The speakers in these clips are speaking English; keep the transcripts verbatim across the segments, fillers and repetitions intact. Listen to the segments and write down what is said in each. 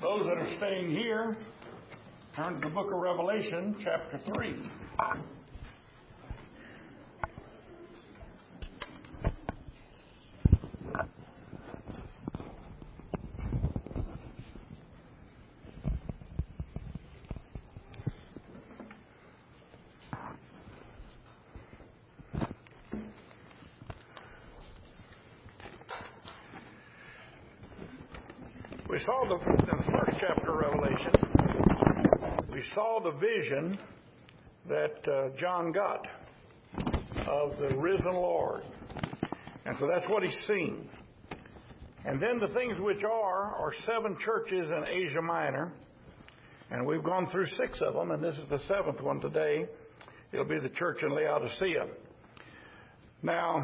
Those that are staying here, turn to the book of Revelation, chapter three. We saw the, in the first chapter of Revelation, we saw the vision that uh, John got of the risen Lord. And so that's what he's seen. And then the things which are, are seven churches in Asia Minor. And we've gone through six of them, and this is the seventh one today. It'll be the church in Laodicea. Now,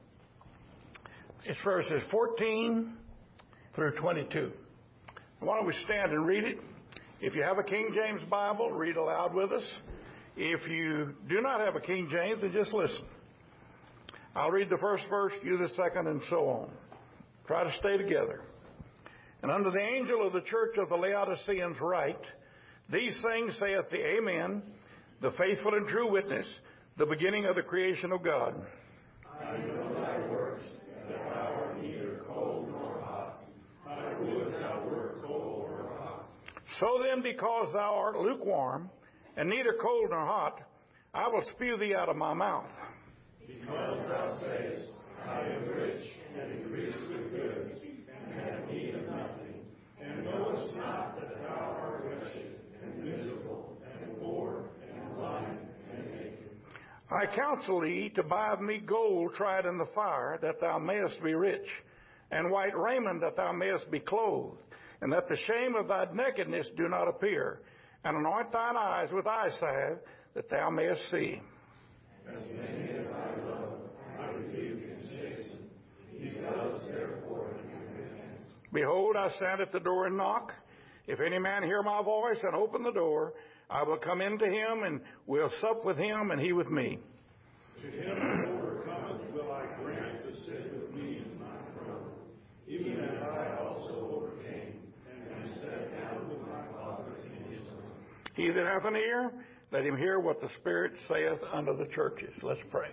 it's verses fourteen through twenty-two. Why don't we stand and read it? If you have a King James Bible, read aloud with us. If you do not have a King James, then just listen. I'll read the first verse, you the second, and so on. Try to stay together. And unto the angel of the church of the Laodiceans write, these things saith the Amen, the faithful and true witness, the beginning of the creation of God. I know thy works, that thou art neither cold nor hot. I would thou wert cold or hot. So then, because thou art lukewarm, and neither cold nor hot, I will spew thee out of my mouth. Because thou sayest, I am rich, and increased with goods, and have need of nothing, and knowest not that thou art wretched, and miserable, and poor, and blind, and naked. I counsel thee to buy of me gold tried in the fire, that thou mayest be rich, and white raiment, that thou mayest be clothed, and that the shame of thy nakedness do not appear, and anoint thine eyes with eye salve, that thou mayest see. As many as I love, I rebuke and chasten. Be zealous therefore and repent. Behold, I stand at the door and knock. If any man hear my voice and open the door, I will come into him, and will sup with him, and he with me. To him that overcometh will I grant to sit with me in my throne, even as I also overcame, and sat down with my Father in his throne. He that hath an ear, let him hear what the Spirit saith unto the churches. Let's pray.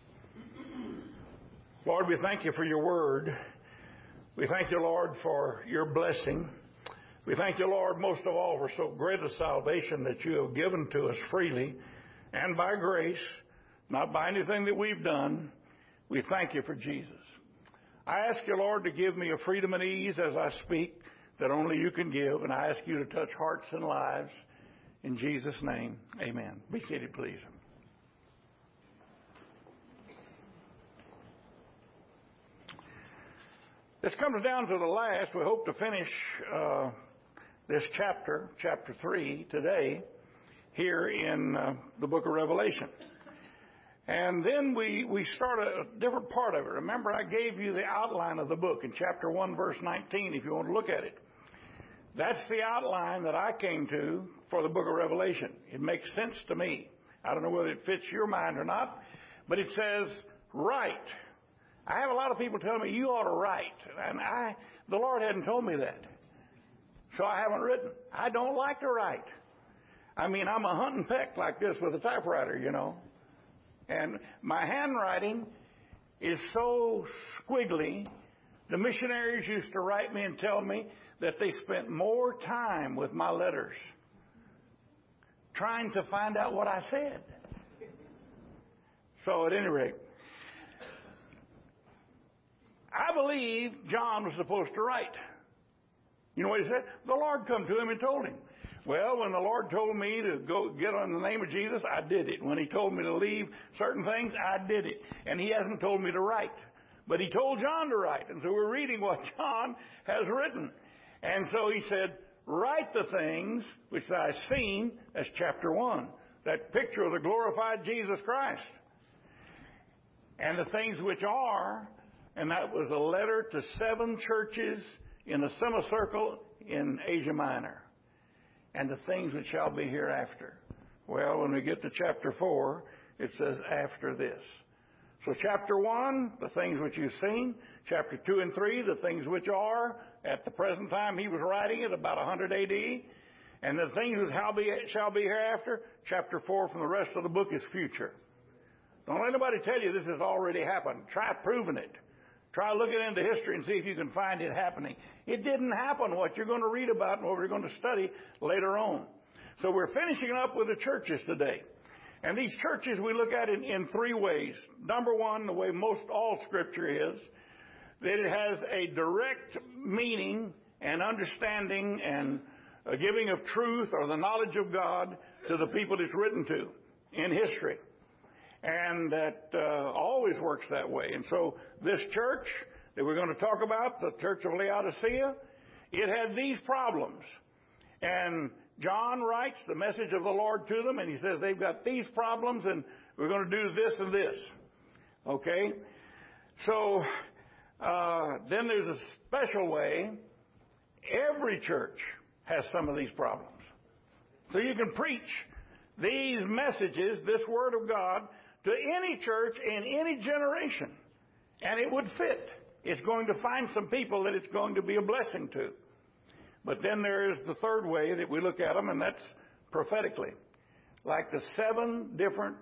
Lord, we thank you for your word. We thank you, Lord, for your blessing. We thank you, Lord, most of all, for so great a salvation that you have given to us freely and by grace, not by anything that we've done. We thank you for Jesus. I ask you, Lord, to give me a freedom and ease as I speak that only you can give, and I ask you to touch hearts and lives. In Jesus' name, amen. Be seated, please. This comes down to the last. We hope to finish uh, this chapter, chapter three, today, here in uh, the book of Revelation. And then we, we start a different part of it. Remember, I gave you the outline of the book in chapter one, verse nineteen, if you want to look at it. That's the outline that I came to for the book of Revelation. It makes sense to me. I don't know whether it fits your mind or not, but it says, write. I have a lot of people telling me, you ought to write. And I, the Lord hadn't told me that. So I haven't written. I don't like to write. I mean, I'm a hunt and peck like this with a typewriter, you know. And my handwriting is so squiggly. The missionaries used to write me and tell me that they spent more time with my letters trying to find out what I said. So at any rate, I believe John was supposed to write. You know what he said? The Lord come to him and told him. Well, when the Lord told me to go get on the name of Jesus, I did it. When he told me to leave certain things, I did it. And he hasn't told me to write. But he told John to write. And so we're reading what John has written. And so he said, write the things which thou hast seen. That's chapter one. That picture of the glorified Jesus Christ. And the things which are, and that was a letter to seven churches in a semicircle in Asia Minor. And the things which shall be hereafter. Well, when we get to chapter four, it says after this. So chapter one, the things which you've seen. Chapter two and three, the things which are. at the present time he was writing it, about one hundred A D. And the things that shall be, shall be hereafter, chapter four from the rest of the book is future. Don't let anybody tell you this has already happened. Try proving it. Try looking into history and see if you can find it happening. It didn't happen, what you're going to read about and what we're going to study later on. So we're finishing up with the churches today. And these churches we look at in, in three ways. Number one, the way most all Scripture is, that it has a direct meaning and understanding and a giving of truth or the knowledge of God to the people it's written to in history. And that uh, always works that way. And so this church that we're going to talk about, the Church of Laodicea, it had these problems. And John writes the message of the Lord to them, and he says they've got these problems, and we're going to do this and this. Okay? So uh, then there's a special way. Every church has some of these problems. So you can preach these messages, this Word of God, to any church in any generation, and it would fit. It's going to find some people that it's going to be a blessing to. But then there is the third way that we look at them, and that's prophetically. Like the seven different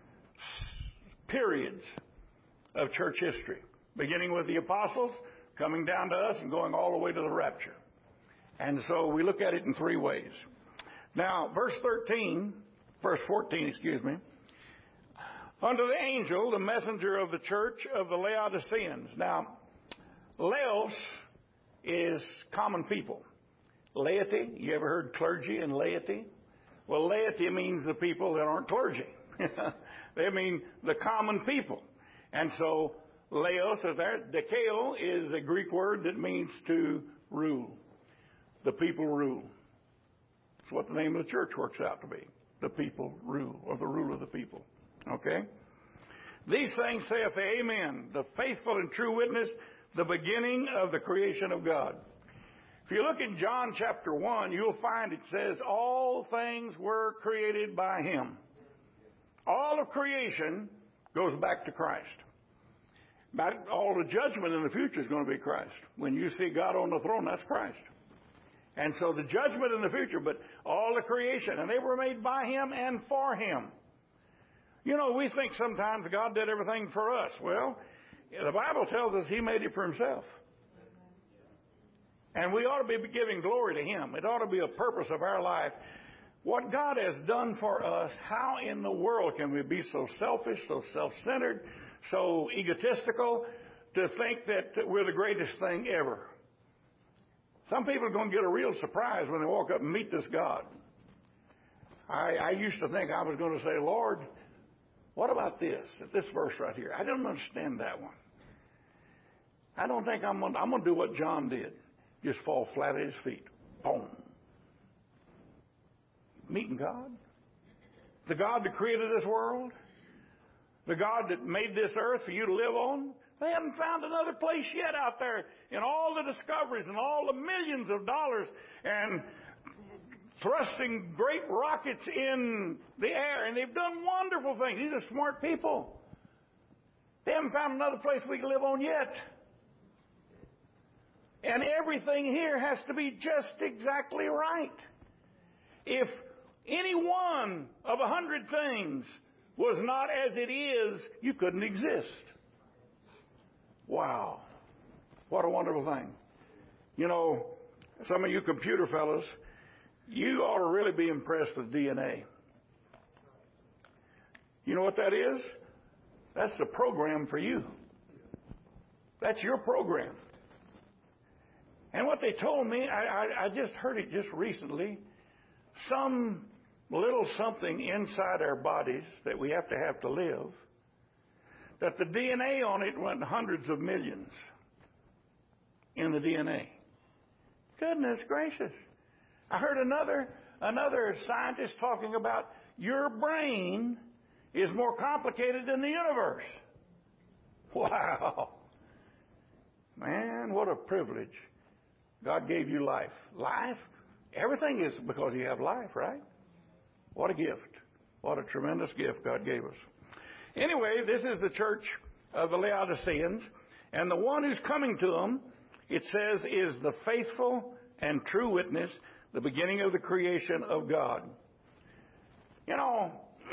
periods of church history, beginning with the apostles, coming down to us, and going all the way to the rapture. And so we look at it in three ways. Now, verse thirteen, verse fourteen, excuse me. Unto the angel, the messenger of the church of the Laodiceans. Now, Laos is common people. Laity, you ever heard clergy and laity? Well, laity means the people that aren't clergy. They mean the common people. And so, Laos is there. Dekeo is a Greek word that means to rule. The people rule. That's what the name of the church works out to be. The people rule, or the rule of the people. Okay? These things saith the Amen, the faithful and true witness, the beginning of the creation of God. If you look in John chapter one, you'll find it says, all things were created by Him. All of creation goes back to Christ. Back, all the judgment in the future is going to be Christ. When you see God on the throne, that's Christ. And so the judgment in the future, but all the creation, and they were made by Him and for Him. You know, we think sometimes God did everything for us. Well, the Bible tells us He made it for Himself. And we ought to be giving glory to Him. It ought to be a purpose of our life. What God has done for us, how in the world can we be so selfish, so self-centered, so egotistical to think that we're the greatest thing ever? Some people are going to get a real surprise when they walk up and meet this God. I, I used to think I was going to say, Lord, what about this? This verse right here. I don't understand that one. I don't think I'm going to, I'm going to do what John did. Just fall flat at His feet. Boom. Meeting God. The God that created this world. The God that made this earth for you to live on. They haven't found another place yet out there in all the discoveries and all the millions of dollars and thrusting great rockets in the air. And they've done wonderful things. These are smart people. They haven't found another place we can live on yet. And everything here has to be just exactly right. If any one of a hundred things was not as it is, you couldn't exist. Wow. What a wonderful thing. You know, some of you computer fellows, you ought to really be impressed with D N A. You know what that is? That's the program for you. That's your program. And what they told me, I, I, I just heard it just recently, some little something inside our bodies that we have to have to live, that the D N A on it went hundreds of millions in the D N A. Goodness gracious. I heard another, another scientist talking about your brain is more complicated than the universe. Wow. Man, what a privilege. God gave you life. Life? Everything is because you have life, right? What a gift. What a tremendous gift God gave us. Anyway, this is the church of the Laodiceans. And the one who's coming to them it says, is the faithful and true witness, the beginning of the creation of God. You know,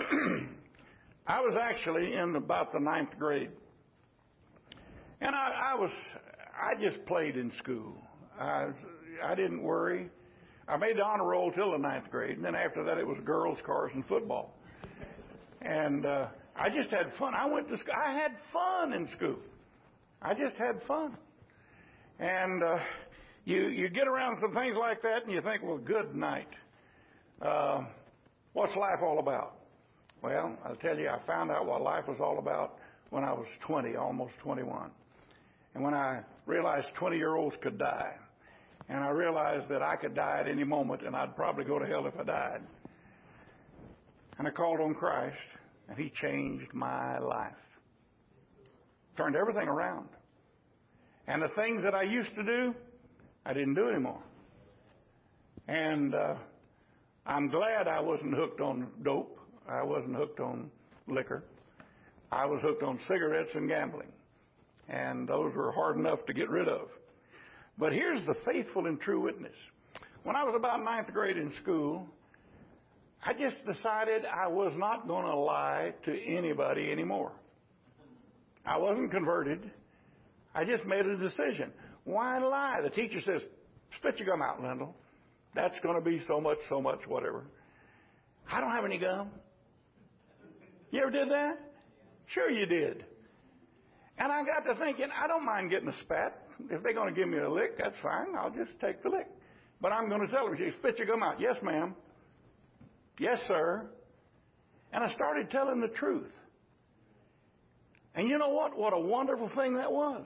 I was actually in about the ninth grade. And I, I was, I just played in school. I, I didn't worry. I made the honor roll till the ninth grade. And then after that, it was girls, cars, and football. And uh, I just had fun. I went to school. I had fun in school. I just had fun. And uh, you you get around some things like that, and you think, well, good night. Uh, what's life all about? Well, I'll tell you, I found out what life was all about when I was twenty, almost twenty-one. And when I realized twenty-year-olds could die, and I realized that I could die at any moment, and I'd probably go to hell if I died. And I called on Christ, and He changed my life. Turned everything around. And the things that I used to do, I didn't do anymore. And uh, I'm glad I wasn't hooked on dope. I wasn't hooked on liquor. I was hooked on cigarettes and gambling. And those were hard enough to get rid of. But here's the faithful and true witness. When I was about ninth grade in school, I just decided I was not going to lie to anybody anymore. I wasn't converted. I just made a decision. Why lie? The teacher says, spit your gum out, Lendl. That's going to be so much, so much, whatever. I don't have any gum. You ever did that? Sure you did. And I got to thinking, I don't mind getting a spat. If they're going to give me a lick, that's fine. I'll just take the lick. But I'm going to tell them, she spit your gum out. Yes, ma'am. Yes, sir. And I started telling the truth. And you know what? What a wonderful thing that was.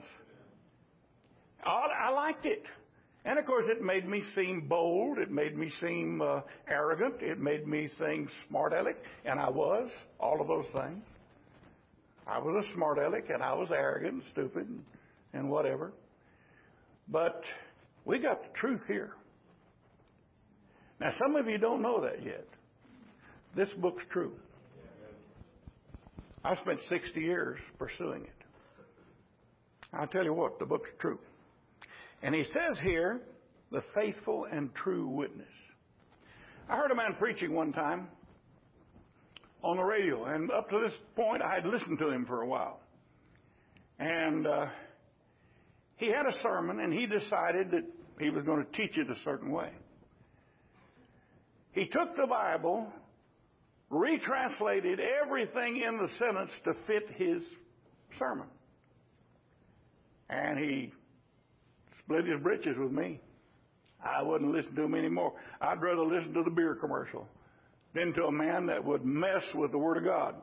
I liked it. And, of course, it made me seem bold. It made me seem uh, arrogant. It made me seem smart-aleck. And I was all of those things. I was a smart-aleck, and I was arrogant and stupid and, and whatever. But we got the truth here. Now, some of you don't know that yet. This book's true. I spent sixty years pursuing it. I'll tell you what, the book's true. And he says here, the faithful and true witness. I heard a man preaching one time on the radio, and up to this point, I had listened to him for a while. And uh, he had a sermon, and he decided that he was going to teach it a certain way. He took the Bible, retranslated everything in the sentence to fit his sermon. And he split his britches with me. I wouldn't listen to him anymore. I'd rather listen to the beer commercial than to a man that would mess with the Word of God.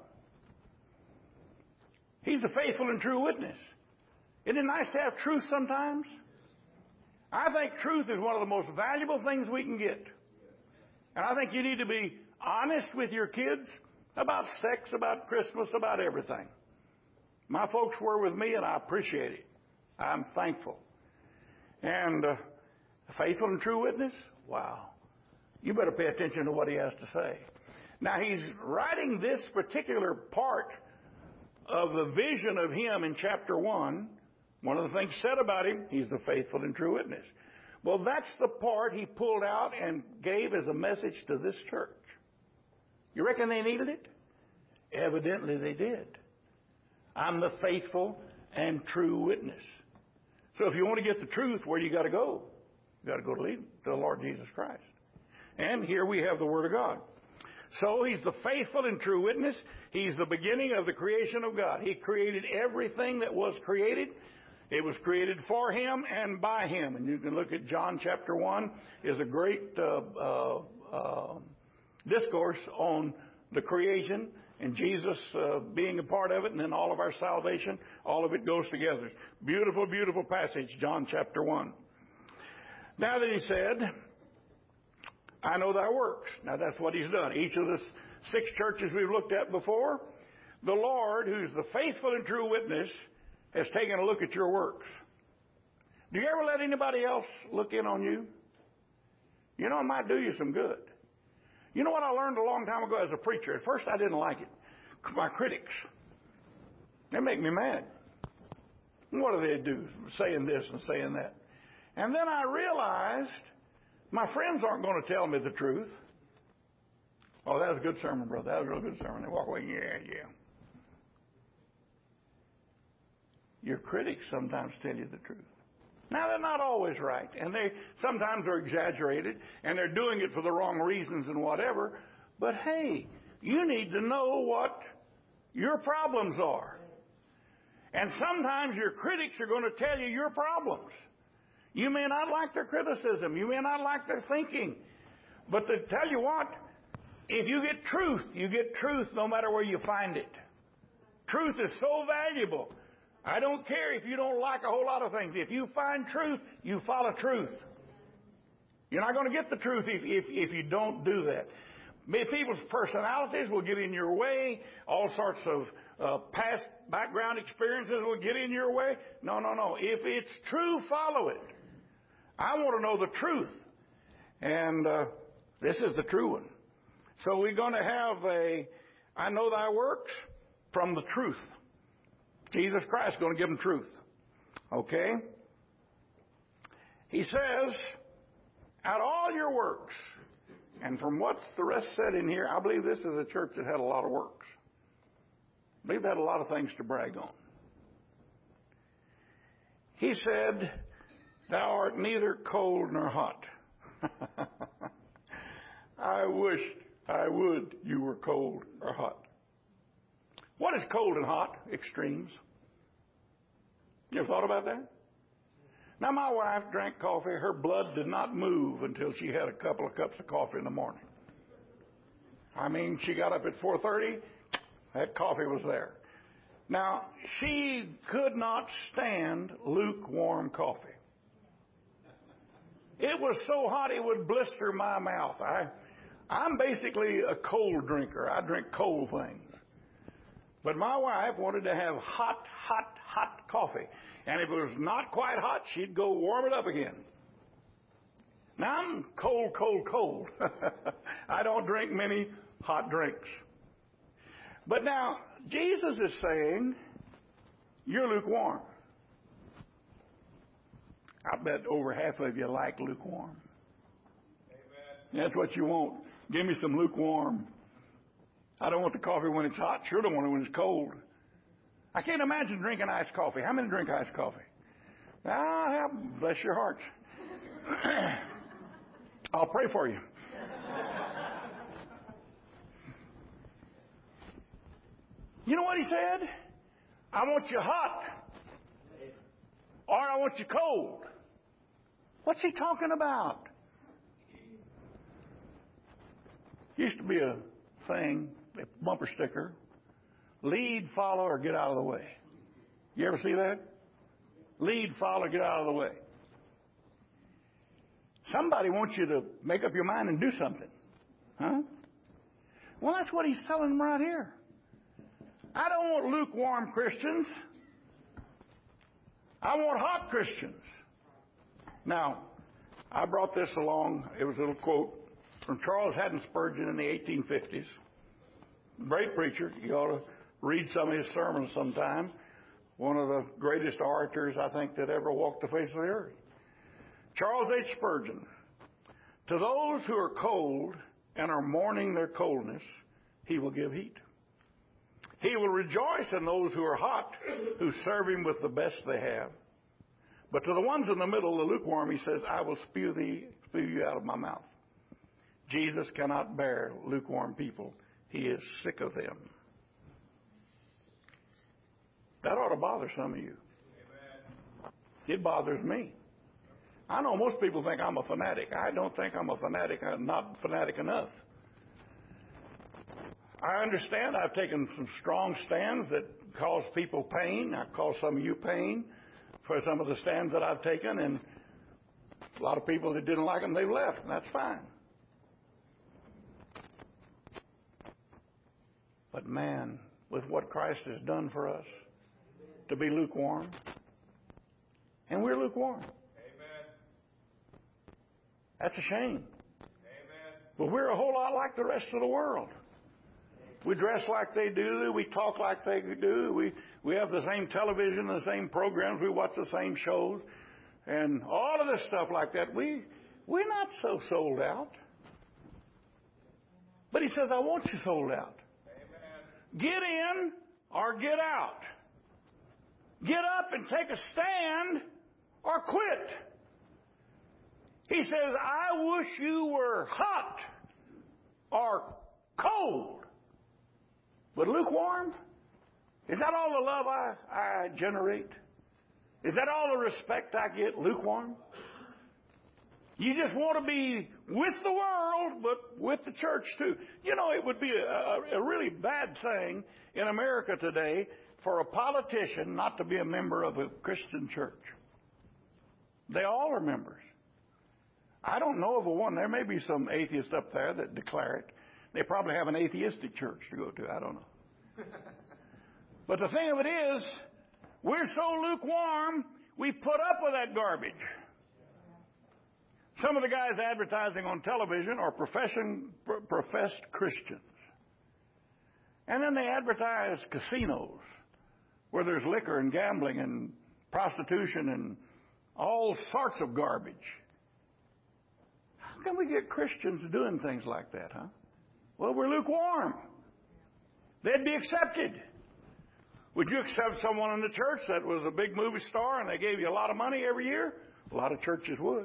He's the faithful and true witness. Isn't it nice to have truth sometimes? I think truth is one of the most valuable things we can get. And I think you need to be honest with your kids about sex, about Christmas, about everything. My folks were with me, and I appreciate it. I'm thankful. And uh, a faithful and true witness? Wow. You better pay attention to what he has to say. Now, he's writing this particular part of the vision of him in chapter one. One of the things said about him, he's the faithful and true witness. Well, that's the part he pulled out and gave as a message to this church. You reckon they needed it? Evidently they did. I'm the faithful and true witness. So if you want to get the truth, where you got to go? You got to go to lead to the Lord Jesus Christ. And here we have the Word of God. So he's the faithful and true witness. He's the beginning of the creation of God. He created everything that was created. It was created for him and by him. And you can look at John chapter one. Is a great uh, uh, uh, discourse on the creation and Jesus uh, being a part of it, and then all of our salvation. All of it goes together. Beautiful, beautiful passage, John chapter one. Now that he said, I know thy works. Now that's what he's done. Each of the six churches we've looked at before, the Lord, who's the faithful and true witness, has taken a look at your works. Do you ever let anybody else look in on you? You know, it might do you some good. You know what I learned a long time ago as a preacher? At first I didn't like it. My critics, they make me mad. What do they do? Saying this and saying that. And then I realized my friends aren't going to tell me the truth. Oh, that was a good sermon, brother. That was a real good sermon. They walk away, yeah, yeah. Your critics sometimes tell you the truth. Now, they're not always right, and they sometimes are exaggerated, and they're doing it for the wrong reasons and whatever. But hey, you need to know what your problems are. And sometimes your critics are going to tell you your problems. You may not like their criticism. You may not like their thinking. But to tell you what, if you get truth, you get truth no matter where you find it. Truth is so valuable. I don't care if you don't like a whole lot of things. If you find truth, you follow truth. You're not going to get the truth if, if, if you don't do that. People's personalities will get in your way. All sorts of uh, past background experiences will get in your way. No, no, no. If it's true, follow it. I want to know the truth. And uh, this is the true one. So we're going to have a, I know thy works from the truth. Jesus Christ is going to give them truth. Okay? He says, at all your works, and from what's the rest said in here, I believe this is a church that had a lot of works. I believe they had a lot of things to brag on. He said, thou art neither cold nor hot. I wish I would you were cold or hot. What is cold and hot? Extremes. You ever thought about that? Now, my wife drank coffee. Her blood did not move until she had a couple of cups of coffee in the morning. I mean, she got up at four thirty. That coffee was there. Now, she could not stand lukewarm coffee. It was so hot it would blister my mouth. I, I'm basically a cold drinker. I drink cold things. But my wife wanted to have hot, hot, hot coffee. And if it was not quite hot, she'd go warm it up again. Now, I'm cold, cold, cold. I don't drink many hot drinks. But now, Jesus is saying, you're lukewarm. I bet over half of you like lukewarm. Amen. That's what you want. Give me some lukewarm. I don't want the coffee when it's hot. Sure don't want it when it's cold. I can't imagine drinking iced coffee. How many drink iced coffee? Ah, bless your hearts. I'll pray for you. You know what he said? I want you hot. Or I want you cold. What's he talking about? Used to be a thing, a bumper sticker. Lead, follow, or get out of the way. You ever see that? Lead, follow, get out of the way. Somebody wants you to make up your mind and do something. Huh? Well, that's what he's telling them right here. I don't want lukewarm Christians. I want hot Christians. Now, I brought this along. It was a little quote from Charles Haddon Spurgeon in the eighteen fifties. Great preacher. You ought to read some of his sermons sometime. One of the greatest orators, I think, that ever walked the face of the earth. Charles H. Spurgeon. To those who are cold and are mourning their coldness, he will give heat. He will rejoice in those who are hot, who serve him with the best they have. But to the ones in the middle, the lukewarm, he says, I will spew thee, spew you out of my mouth. Jesus cannot bear lukewarm people. He is sick of them. That ought to bother some of you. Amen. It bothers me. I know most people think I'm a fanatic. I don't think I'm a fanatic. I'm not fanatic enough. I understand I've taken some strong stands that cause people pain. I've caused some of you pain for some of the stands that I've taken, and a lot of people that didn't like them, they left, and that's fine. But man, with what Christ has done for us, to be lukewarm, and we're lukewarm. Amen. That's a shame. Amen. But we're a whole lot like the rest of the world. We dress like they do. We talk like they do. We we have the same television, the same programs. We watch the same shows. and all of this stuff like that. We, we're not so sold out. But he says, I want you sold out. Amen. Get in or get out. Get up and take a stand or quit. He says, I wish you were hot or cold. But lukewarm? Is that all the love I, I generate? Is that all the respect I get? Lukewarm? You just want to be with the world, but with the church too. You know, it would be a, a really bad thing in America today for a politician not to be a member of a Christian church. They all are members. I don't know of a one. There may be some atheists up there that declare it. They probably have an atheistic church to go to. I don't know. But the thing of it is, we're so lukewarm, we put up with that garbage. Some of the guys advertising on television are profession, professed Christians. And then they advertise casinos where there's liquor and gambling and prostitution and all sorts of garbage. How can we get Christians doing things like that, huh? Well, we're lukewarm. They'd be accepted. Would you accept someone in the church that was a big movie star and they gave you a lot of money every year? A lot of churches would.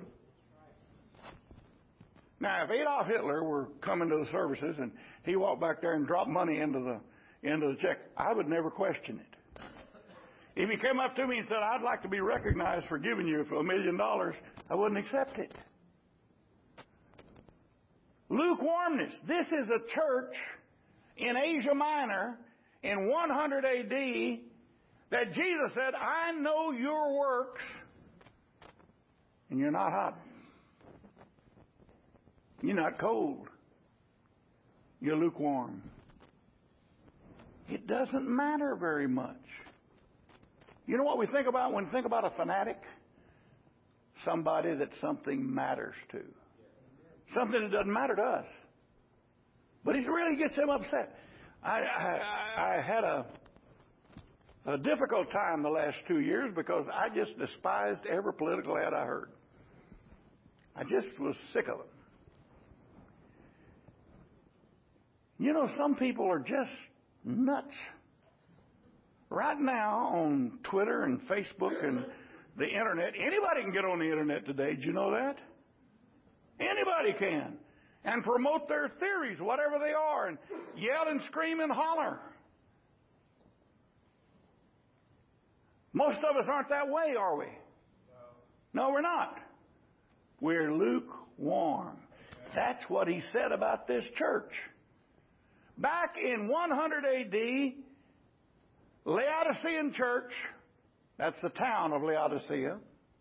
Now, if Adolf Hitler were coming to the services and he walked back there and dropped money into the into the check, I would never question it. If he came up to me and said, I'd like to be recognized for giving you a million dollars, I wouldn't accept it. Lukewarmness. This is a church in Asia Minor in one hundred A D that Jesus said, I know your works, and you're not hot. You're not cold. You're lukewarm. It doesn't matter very much. You know what we think about when we think about a fanatic? Somebody that something matters to. Something that doesn't matter to us. But it really gets him upset. I, I, I had a, a difficult time the last two years because I just despised every political ad I heard. I just was sick of them. You know, some people are just nuts. Right now on Twitter and Facebook and the internet, anybody can get on the internet today. Did you know that? Anybody can. And promote their theories, whatever they are, and yell and scream and holler. Most of us aren't that way, are we? No, we're not. We're lukewarm. That's what he said about this church. Back in one hundred A D, Laodicean church, that's the town of Laodicea,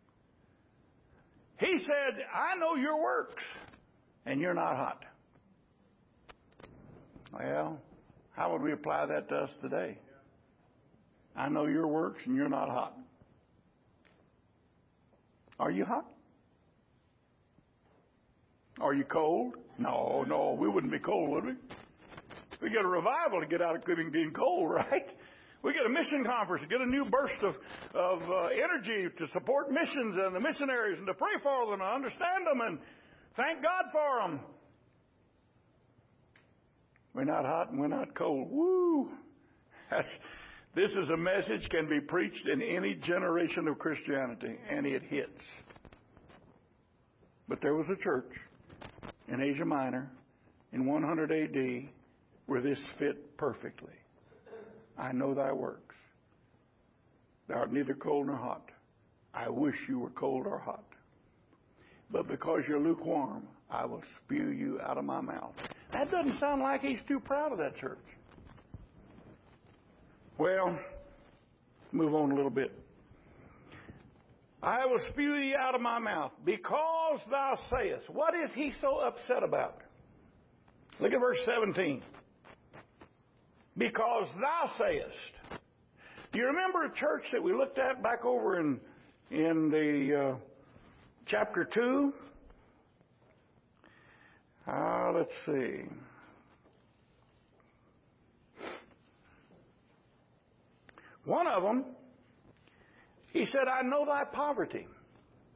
he said, I know your works, and you're not hot. Well, how would we apply that to us today? I know your works, and you're not hot. Are you hot? Are you cold? No, no, we wouldn't be cold, would we? We get a revival to get out of being cold, right? We get a mission conference to get a new burst of, of uh, energy to support missions and the missionaries and to pray for them and understand them and thank God for them. We're not hot and we're not cold. Woo! That's, this is a message can be preached in any generation of Christianity, and it hits. But there was a church in Asia Minor in one hundred A D where this fit perfectly. I know thy works. Thou art neither cold nor hot. I wish you were cold or hot. But because you're lukewarm, I will spew you out of my mouth. That doesn't sound like he's too proud of that church. Well, move on a little bit. I will spew thee out of my mouth because thou sayest. What is he so upset about? Look at verse seventeen. Because thou sayest. Do you remember a church that we looked at back over in in the uh, chapter two? Uh, let's see. One of them, he said, I know thy poverty.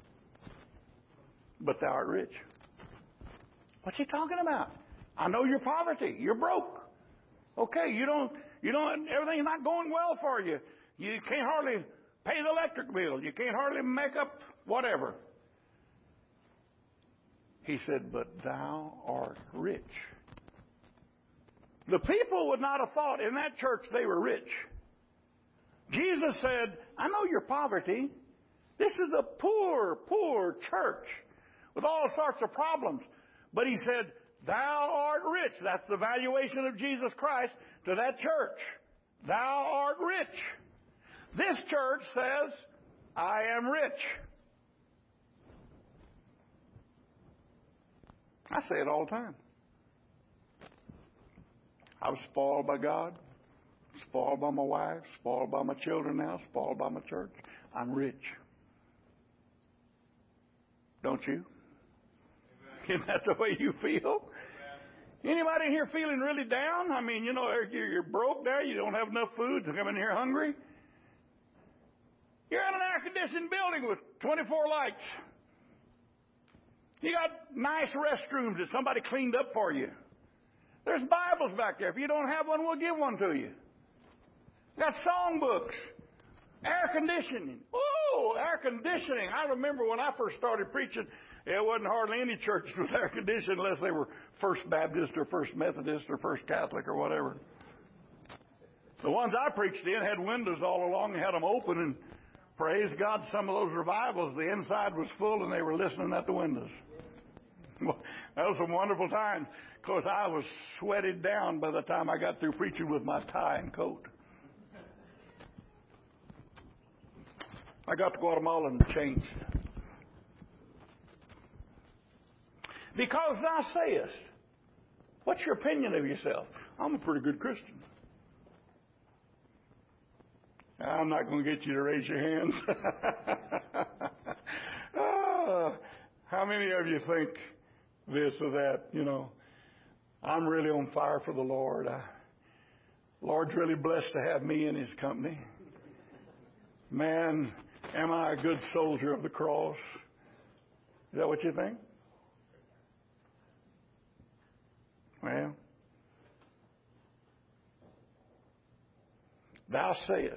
but thou art rich. What's he talking about? I know your poverty. You're broke. Okay, you don't, you don't, everything's not going well for you. You can't hardly pay the electric bill. You can't hardly make up whatever. He said, but thou art rich. The people would not have thought in that church they were rich. Jesus said, I know your poverty. This is a poor, poor church with all sorts of problems. But he said, thou art rich. That's the valuation of Jesus Christ to that church. Thou art rich. This church says, I am rich. I say it all the time. I was spoiled by God, spoiled by my wife, spoiled by my children now, spoiled by my church. I'm rich. Don't you? Isn't that the way you feel? Anybody in here feeling really down? I mean, you know, you're broke there. You don't have enough food to come in here hungry. You're in an air-conditioned building with twenty-four lights. You got nice restrooms that somebody cleaned up for you. There's Bibles back there. If you don't have one, we'll give one to you. You got songbooks. Air conditioning. Ooh, air conditioning. I remember when I first started preaching, there wasn't hardly any churches with air conditioning unless they were First Baptist or First Methodist or First Catholic or whatever. The ones I preached in had windows all along and had them open, and praise God, some of those revivals, the inside was full and they were listening at the windows. Well, that was some wonderful times. Of course, I was sweated down by the time I got through preaching with my tie and coat. I got to Guatemala and changed. Because thou sayest, what's your opinion of yourself? I'm a pretty good Christian. I'm not going to get you to raise your hands. oh, how many of you think this or that, you know? I'm really on fire for the Lord. I, Lord's really blessed to have me in His company. Man, am I a good soldier of the cross? Is that what you think? Well, thou sayest,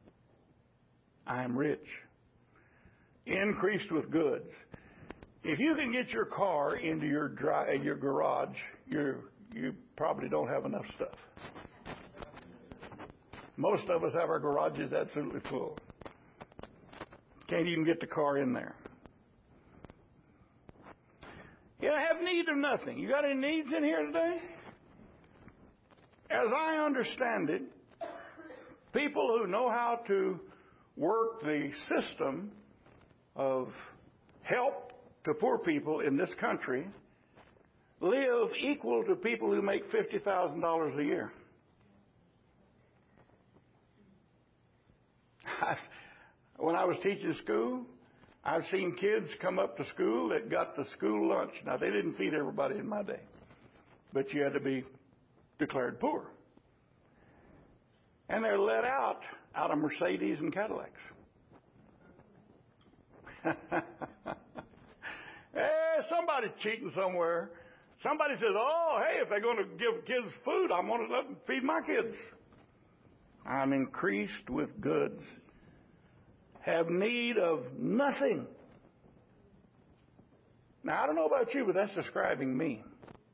I am rich, increased with goods. If you can get your car into your dry, your garage, you're, you probably don't have enough stuff. Most of us have our garages absolutely full. Can't even get the car in there. You have need of nothing. You got any needs in here today? As I understand it, people who know how to work the system of help to poor people in this country live equal to people who make fifty thousand dollars a year. When I was teaching school, I've seen kids come up to school that got the school lunch. Now, they didn't feed everybody in my day, but you had to be declared poor. And they're let out out of Mercedes and Cadillacs. Hey, somebody's cheating somewhere. Somebody says, oh, hey, if they're going to give kids food, I'm going to let them feed my kids. I'm increased with goods, have need of nothing. Now, I don't know about you, but that's describing me.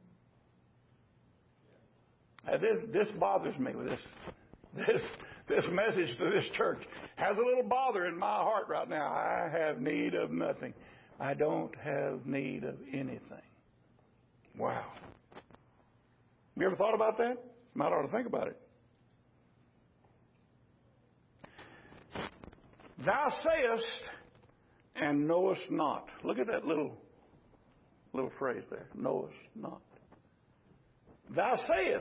Now, this, this bothers me with this. This, this message to this church has a little bother in my heart right now. I have need of nothing. I don't have need of anything. Wow. You ever thought about that? You might ought to think about it. Thou sayest and knowest not. Look at that little little phrase there. Knowest not. Thou sayest,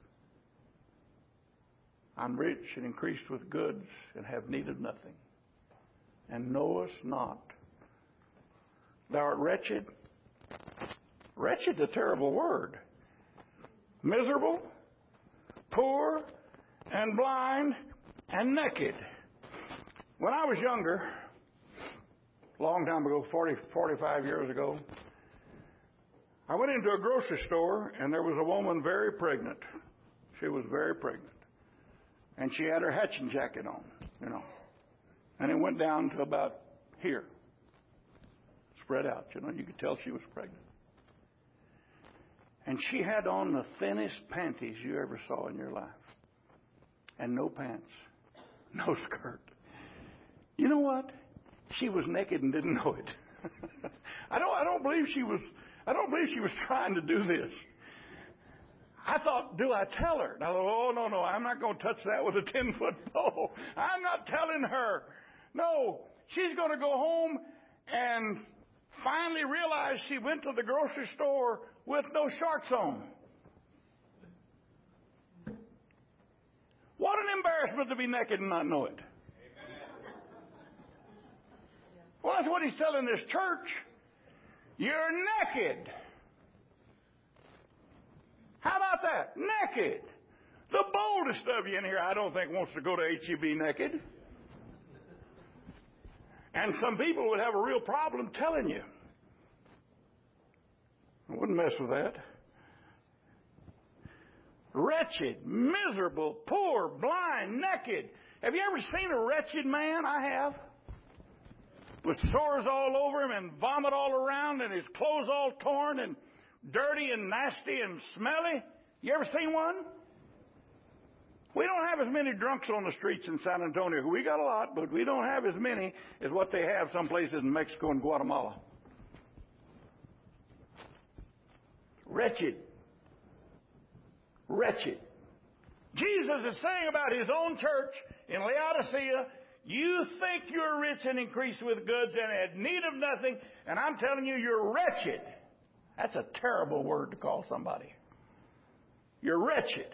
I'm rich and increased with goods and have need of nothing. And knowest not. Thou art wretched. Wretched's a terrible word. Miserable, poor, and blind, and naked. When I was younger, a long time ago, forty, forty-five years ago. I went into a grocery store, and there was a woman very pregnant. She was very pregnant. And she had her hatching jacket on, you know. And it went down to about here. Spread out, you know. You could tell she was pregnant. And she had on the thinnest panties you ever saw in your life. And no pants. No skirt. You know what? She was naked and didn't know it. I don't I don't believe she was I don't believe she was trying to do this. I thought, do I tell her? And I thought, oh, no, no, I'm not going to touch that with a ten-foot pole. I'm not telling her. No, she's going to go home and finally realize she went to the grocery store with no shorts on. What an embarrassment to be naked and not know it. Well, that's what he's telling this church. You're naked. How about that? Naked. The boldest of you in here, I don't think, wants to go to H E B naked. And some people would have a real problem telling you. I wouldn't mess with that. Wretched, miserable, poor, blind, naked. Have you ever seen a wretched man? I have. With sores all over him and vomit all around and his clothes all torn and dirty and nasty and smelly. You ever seen one? We don't have as many drunks on the streets in San Antonio. We got a lot, but we don't have as many as what they have some places in Mexico and Guatemala. Wretched. Wretched. Jesus is saying about his own church in Laodicea, you think you're rich and increased with goods and had need of nothing, and I'm telling you, you're wretched. That's a terrible word to call somebody. You're wretched.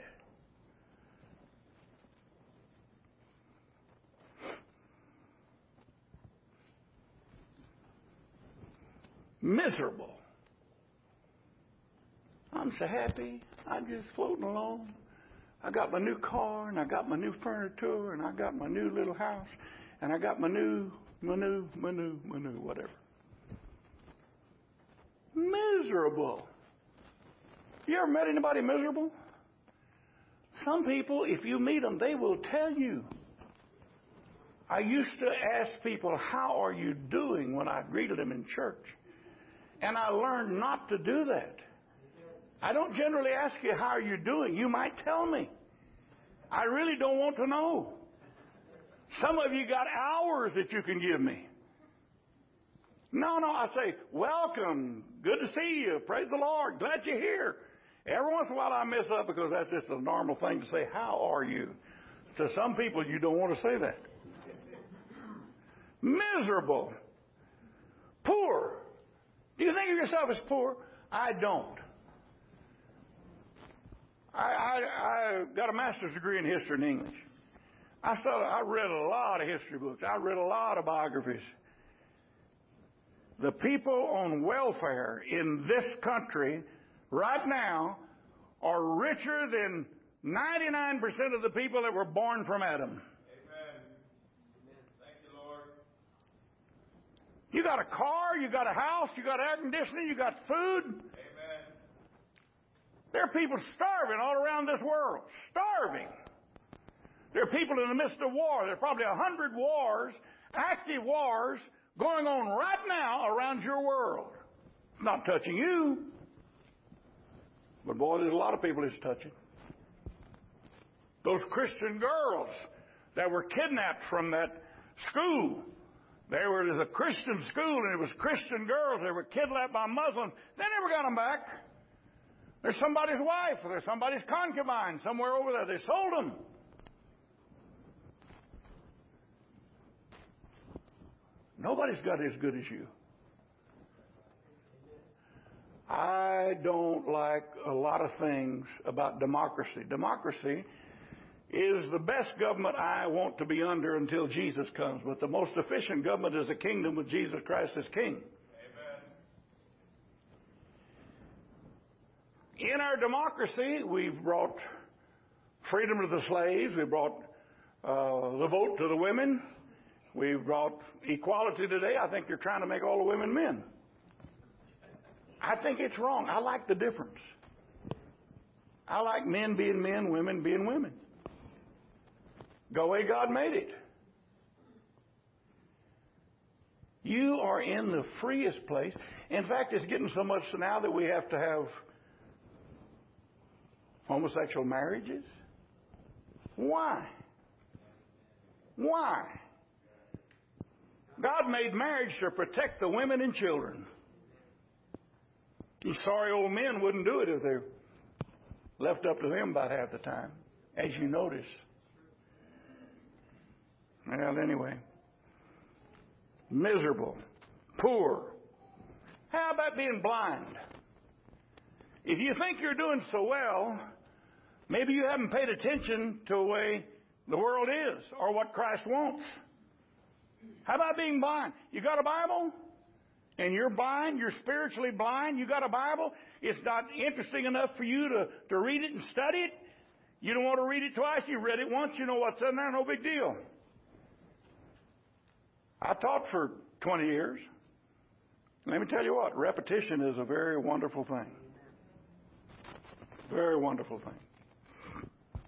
Miserable. I'm so happy. I'm just floating along. I got my new car, and I got my new furniture, and I got my new little house, and I got my new, my new, my new, my new, whatever. Miserable. You ever met anybody miserable? Some people, if you meet them, they will tell you. I used to ask people, how are you doing, when I greeted them in church? And I learned not to do that. I don't generally ask you, how are you doing? You might tell me. I really don't want to know. Some of you got hours that you can give me. No, no, I say, welcome, good to see you, praise the Lord, glad you're here. Every once in a while I mess up because that's just a normal thing to say, how are you? To some people, you don't want to say that. Miserable. Poor. Do you think of yourself as poor? I don't. I, I, I got a master's degree in history and English. I started, I read a lot of history books. I read a lot of biographies. The people on welfare in this country right now are richer than ninety-nine percent of the people that were born from Adam. Amen. Thank you, Lord. You got a car, you got a house, you got air conditioning, you got food. Amen. There are people starving all around this world. Starving. There are people in the midst of war. There are probably a hundred wars, active wars, going on right now around your world. It's not touching you. But boy, there's a lot of people it's touching. Those Christian girls that were kidnapped from that school. There was a Christian school and it was Christian girls. They were kidnapped by Muslims. They never got them back. There's somebody's wife or there's somebody's concubine somewhere over there. They sold them. Nobody's got as good as you. I don't like a lot of things about democracy. Democracy is the best government I want to be under until Jesus comes. But the most efficient government is a kingdom with Jesus Christ as King. Amen. In our democracy, we've brought freedom to the slaves. We brought uh, the vote to the women. We've brought equality today. I think they're trying to make all the women men. I think it's wrong. I like the difference. I like men being men, women being women. The way God made it. You are in the freest place. In fact, it's getting so much now that we have to have homosexual marriages. Why? Why? God made marriage to protect the women and children. These sorry old men wouldn't do it if they left up to them about half the time, as you notice. Well, anyway. Miserable. Poor. How about being blind? If you think you're doing so well, maybe you haven't paid attention to the way the world is or what Christ wants. How about being blind? You got a Bible? And you're blind, you're spiritually blind, you got a Bible, it's not interesting enough for you to, to read it and study it. You don't want to read it twice, you read it once, you know what's in there, no big deal. I taught for twenty years. Let me tell you what, repetition is a very wonderful thing. Very wonderful thing.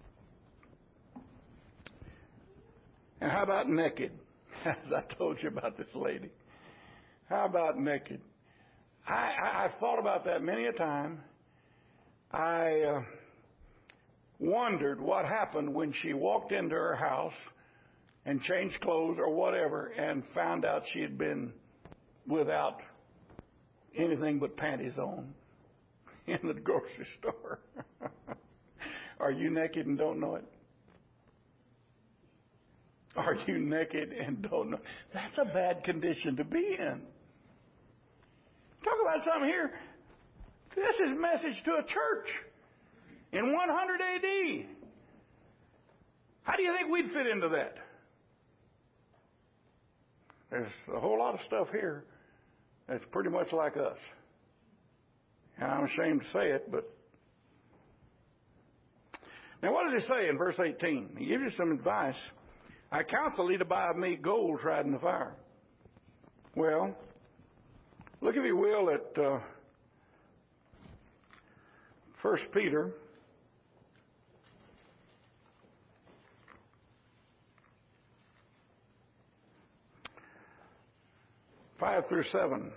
And how about naked? As I told you about this lady. How about naked? I, I, I've thought about that many a time. I uh, wondered what happened when she walked into her house and changed clothes or whatever and found out she had been without anything but panties on in the grocery store. Are you naked and don't know it? Are you naked and don't know? That's a bad condition to be in. Talk about something here. This is a message to a church in one hundred A D. How do you think we'd fit into that? There's a whole lot of stuff here that's pretty much like us. And I'm ashamed to say it, but... Now what does he say in verse eighteen? He gives you some advice. I counsel thee to buy of me gold tried in the fire. Well, look if you will at uh, First Peter five through seven.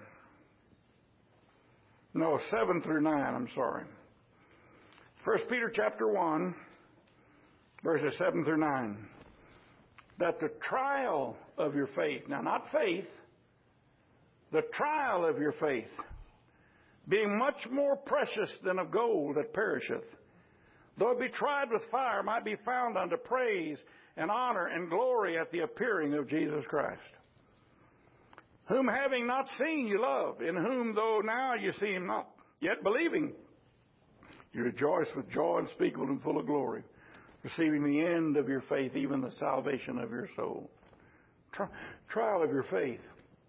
No, seven through nine, I'm sorry. First Peter chapter one, verses seven through nine. That the trial of your faith, now not faith, the trial of your faith, being much more precious than of gold that perisheth, though it be tried with fire, might be found unto praise and honor and glory at the appearing of Jesus Christ, whom having not seen you love, in whom though now you see him not, yet believing, you rejoice with joy unspeakable and full of glory, receiving the end of your faith, even the salvation of your soul. Tri- trial of your faith.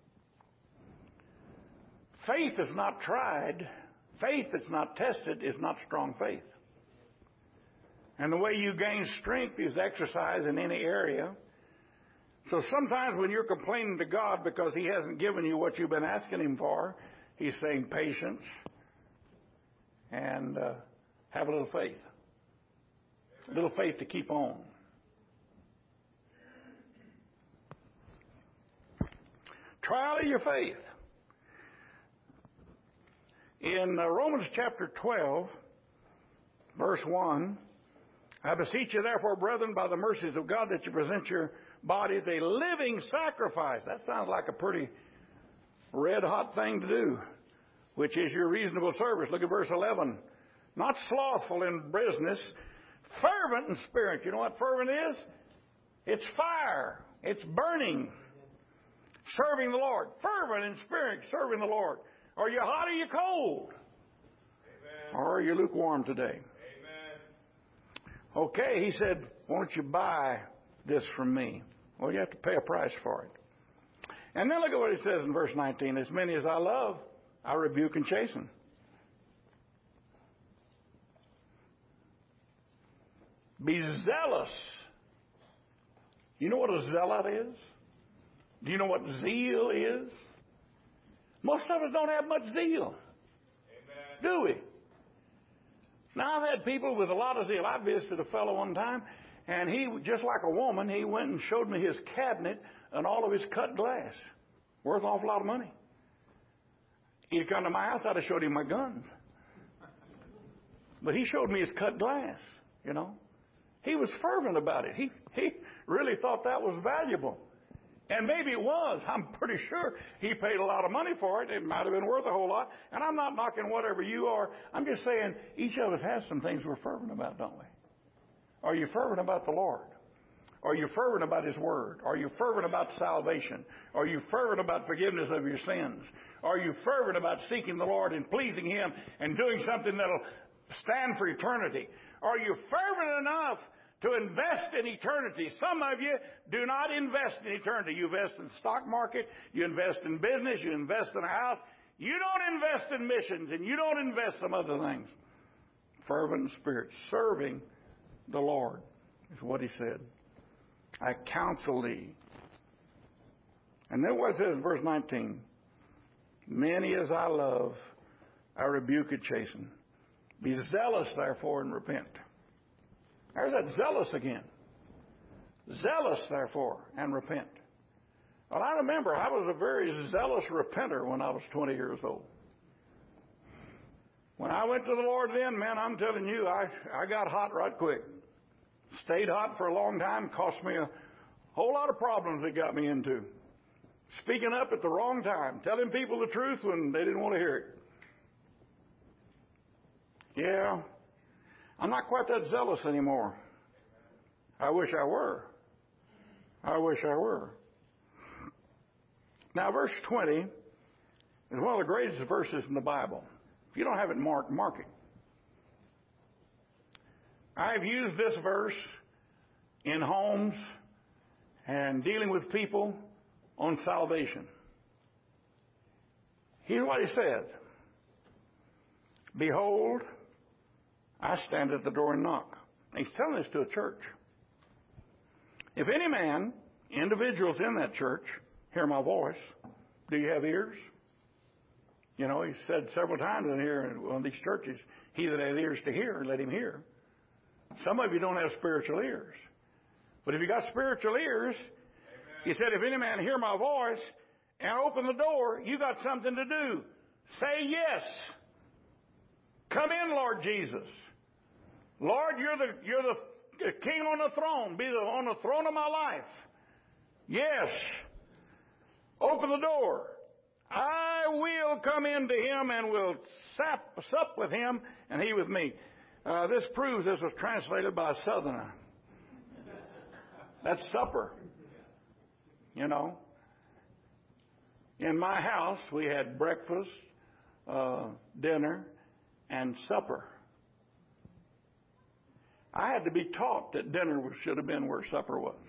Faith is not tried. Faith that's not tested is not strong faith. And the way you gain strength is exercise in any area. So sometimes when you're complaining to God because he hasn't given you what you've been asking him for, he's saying patience and uh, have a little faith. A little faith to keep on. Trial of your faith. In uh, Romans chapter twelve, verse one, I beseech you therefore, brethren, by the mercies of God, that you present your bodies a living sacrifice. That sounds like a pretty red-hot thing to do, which is your reasonable service. Look at verse eleven. Not slothful in business, fervent in spirit. You know what fervent is? It's fire. It's burning. Serving the Lord. Fervent in spirit, serving the Lord. Are you hot or are you cold? Amen. Or are you lukewarm today? Amen. Okay, he said, why don't you buy this from me? Well, you have to pay a price for it. And then look at what he says in verse nineteen. As many as I love, I rebuke and chasten. Be zealous. You know what a zealot is? Do you know what zeal is? Most of us don't have much zeal. Amen. Do we? Now, I've had people with a lot of zeal. I visited a fellow one time, and he, just like a woman, he went and showed me his cabinet and all of his cut glass. Worth an awful lot of money. He'd come to my house, I'd have showed him my guns. But he showed me his cut glass, you know. He was fervent about it. He, he really thought that was valuable. And maybe it was. I'm pretty sure he paid a lot of money for it. It might have been worth a whole lot. And I'm not knocking whatever you are. I'm just saying each of us has some things we're fervent about, don't we? Are you fervent about the Lord? Are you fervent about His Word? Are you fervent about salvation? Are you fervent about forgiveness of your sins? Are you fervent about seeking the Lord and pleasing Him and doing something that'll stand for eternity? Are you fervent enough to invest in eternity? Some of you do not invest in eternity. You invest in the stock market, you invest in business, you invest in a house. You don't invest in missions, and you don't invest some other things. Fervent spirit, serving the Lord is what He said. I counsel thee. And then what it says in verse nineteen, many as I love, I rebuke and chasten. Be zealous, therefore, and repent. There's that zealous again. Zealous, therefore, and repent. Well, I remember I was a very zealous repenter when I was twenty years old. When I went to the Lord then, man, I'm telling you, I, I got hot right quick. Stayed hot for a long time. Cost me a whole lot of problems it got me into. Speaking up at the wrong time. Telling people the truth when they didn't want to hear it. Yeah. I'm not quite that zealous anymore. I wish I were. I wish I were. Now, verse twenty is one of the greatest verses in the Bible. If you don't have it marked, mark it. I've used this verse in homes and dealing with people on salvation. Here's what he said. Behold, I stand at the door and knock. He's telling this to a church. If any man, individuals in that church, hear my voice, do you have ears? You know, he said several times in here in one of these churches, he that has ears to hear, let him hear. Some of you don't have spiritual ears. But if you got spiritual ears, amen. He said, if any man hear my voice and open the door, you got something to do. Say yes. Come in, Lord Jesus. Lord, you're the you're the king on the throne. Be the, on the throne of my life. Yes. Open the door. I will come into him and will sap, sup with him and he with me. Uh, this proves this was translated by a southerner. That's supper. You know. In my house, we had breakfast, uh, dinner, and supper. I had to be taught that dinner should have been where supper was.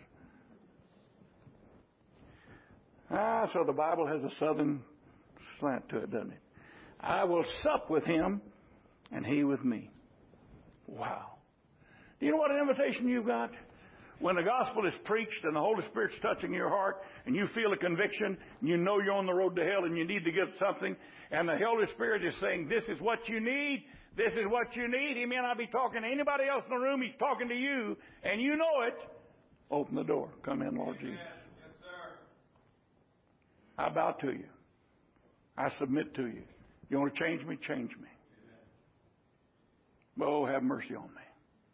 Ah, so the Bible has a southern slant to it, doesn't it? I will sup with him and he with me. Wow. Do you know what an invitation you've got? When the gospel is preached and the Holy Spirit's touching your heart and you feel a conviction and you know you're on the road to hell and you need to get something and the Holy Spirit is saying, this is what you need, this is what you need. He may not be talking to anybody else in the room, he's talking to you and you know it. Open the door. Come in, Lord Jesus. Yes, sir. I bow to you. I submit to you. You want to change me? Change me. Oh, have mercy on me.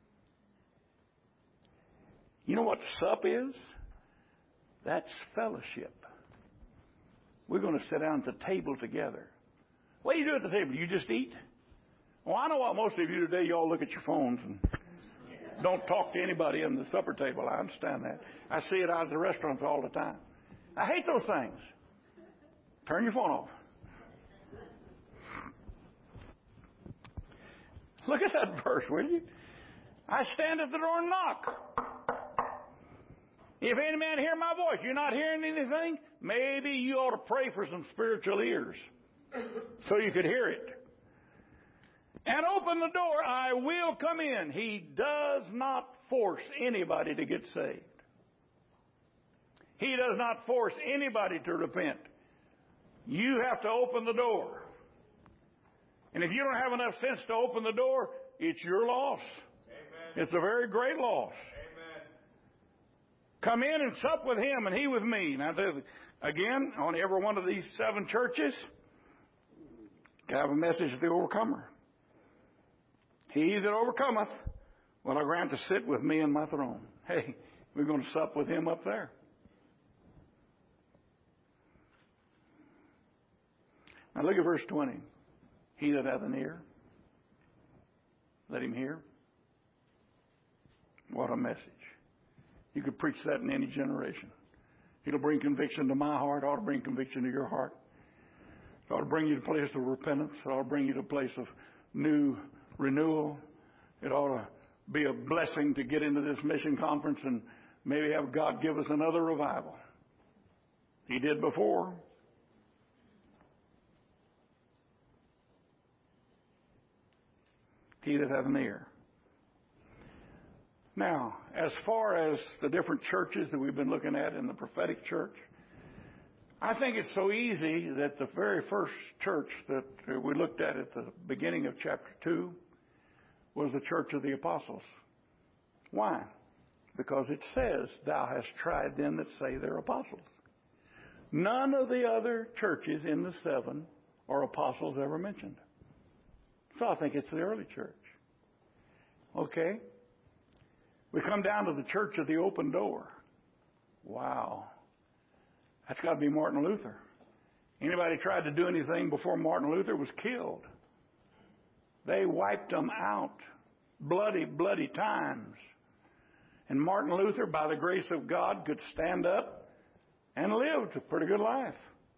You know what sup is? That's fellowship. We're going to sit down at the table together. What do you do at the table? You just eat? Well, I know what most of you today, you all look at your phones and don't talk to anybody in the supper table. I understand that. I see it out at the restaurants all the time. I hate those things. Turn your phone off. Look at that verse, will you? I stand at the door and knock. If any man hear my voice, you're not hearing anything, maybe you ought to pray for some spiritual ears so you could hear it. And open the door, I will come in. He does not force anybody to get saved. He does not force anybody to repent. You have to open the door. And if you don't have enough sense to open the door, it's your loss. Amen. It's a very great loss. Amen. Come in and sup with Him and He with me. Now, again, on every one of these seven churches, I have a message of the overcomer. He that overcometh will I grant to sit with me in my throne. Hey, we're going to sup with Him up there. Now look at verse twenty. He that hath an ear, let him hear. What a message. You could preach that in any generation. It'll bring conviction to my heart. It ought to bring conviction to your heart. It ought to bring you to a place of repentance. It ought to bring you to a place of new renewal. It ought to be a blessing to get into this mission conference and maybe have God give us another revival. He did before. He that hath an ear. Now, as far as the different churches that we've been looking at in the prophetic church, I think it's so easy that the very first church that we looked at at the beginning of chapter two was the church of the apostles. Why? Because it says, thou hast tried them that say they're apostles. None of the other churches in the seven are apostles ever mentioned. So I think it's the early church. Okay. We come down to the church of the open door. Wow. That's got to be Martin Luther. Anybody tried to do anything before Martin Luther was killed. They wiped them out. Bloody, bloody times. And Martin Luther, by the grace of God, could stand up and lived a pretty good life.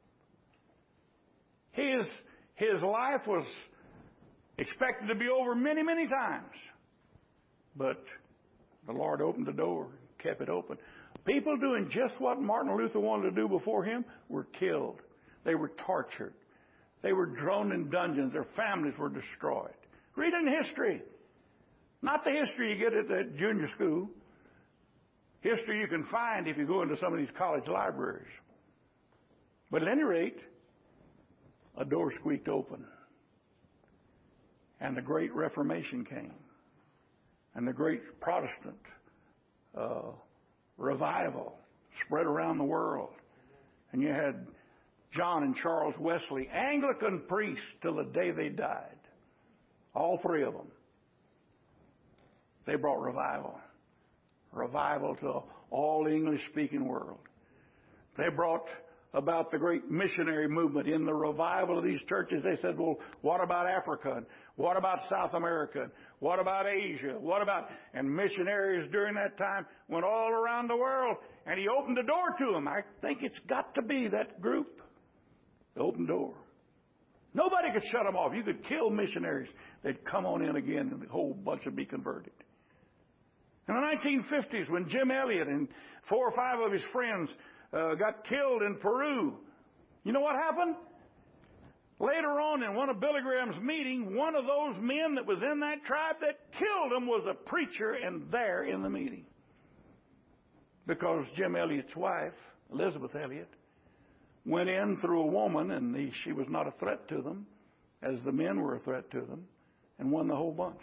His, his life was expected to be over many, many times. But the Lord opened the door, kept it open. People doing just what Martin Luther wanted to do before him were killed. They were tortured. They were thrown in dungeons. Their families were destroyed. Read in history. Not the history you get at the junior school. History you can find if you go into some of these college libraries. But at any rate, a door squeaked open. And the great Reformation came. And the great Protestant uh, revival spread around the world. And you had John and Charles Wesley, Anglican priests till the day they died. All three of them. They brought revival. Revival to all English-speaking world. They brought about the great missionary movement in the revival of these churches. They said, well, what about Africa? What about South America? What about Asia? What about... And missionaries during that time went all around the world, and he opened the door to them. I think it's got to be that group. The open door. Nobody could shut them off. You could kill missionaries. They'd come on in again, and the whole bunch would be converted. In the nineteen fifties, when Jim Elliot and four or five of his friends uh, got killed in Peru, you know what happened? Later on in one of Billy Graham's meetings, one of those men that was in that tribe that killed him was a preacher and there in the meeting. Because Jim Elliot's wife, Elizabeth Elliot, went in through a woman, and the, she was not a threat to them, as the men were a threat to them, and won the whole bunch.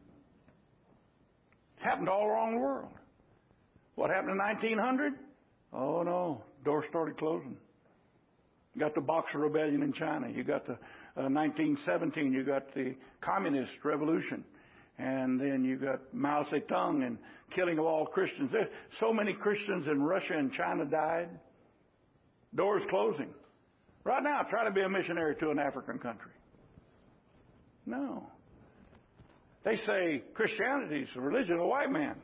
Happened all around the world. What happened in nineteen hundred? Oh no, doors started closing. You got the Boxer Rebellion in China. You got the uh, nineteen seventeen. You got the Communist Revolution, and then you got Mao Zedong and killing of all Christians. There's so many Christians in Russia and China died. Doors closing. Right now, try to be a missionary to an African country. No. They say Christianity is the religion of the white man.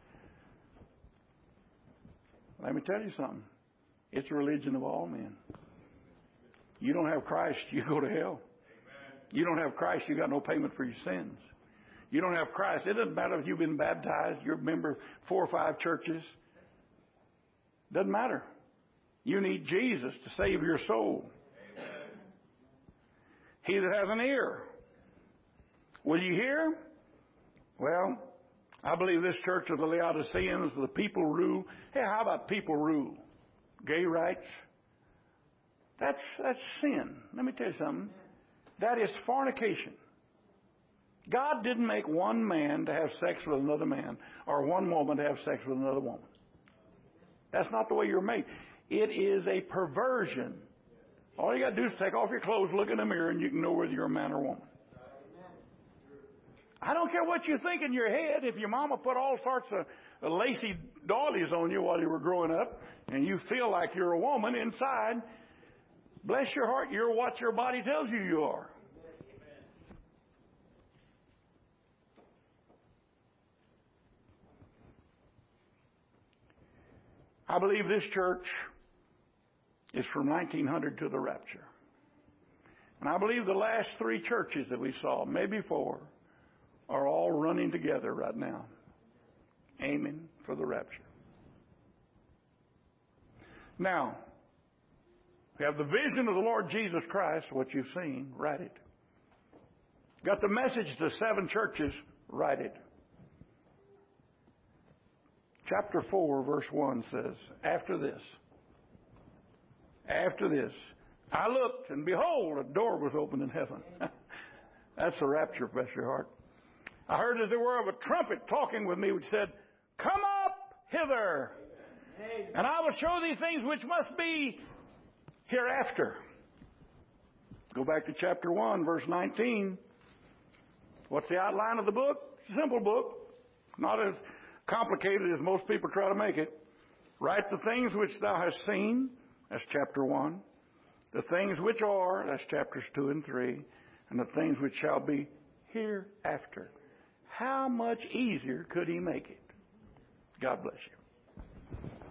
Let me tell you something. It's a religion of all men. You don't have Christ, you go to hell. Amen. You don't have Christ, you got no payment for your sins. You don't have Christ. It doesn't matter if you've been baptized, you're a member of four or five churches. Doesn't matter. You need Jesus to save your soul. Amen. He that has an ear. Will you hear? Well, I believe this church of the Laodiceans, the people rule. Hey, how about people rule? gay rights. That's, that's sin. Let me tell you something. That is fornication. God didn't make one man to have sex with another man or one woman to have sex with another woman. That's not the way you're made. It is a perversion. All you got to do is take off your clothes, look in the mirror, and you can know whether you're a man or woman. I don't care what you think in your head. If your mama put all sorts of lacy doilies on you while you were growing up and you feel like you're a woman inside, bless your heart, you're what your body tells you you are. I believe this church is from nineteen hundred to the rapture. And I believe the last three churches that we saw, maybe four, are all running together right now, aiming for the rapture. Now, we have the vision of the Lord Jesus Christ, what you've seen, write it. Got the message to seven churches, write it. Chapter four, verse one says, after this, after this, I looked, and behold, a door was opened in heaven. That's the rapture, bless your heart. I heard as it were of a trumpet talking with me, which said, come up hither, and I will show thee things which must be hereafter. Go back to chapter one, verse nineteen. What's the outline of the book? It's a simple book. Not as complicated as most people try to make it. Write the things which thou hast seen. That's chapter one. The things which are, that's chapters two and three. And the things which shall be hereafter. How much easier could he make it? God bless you.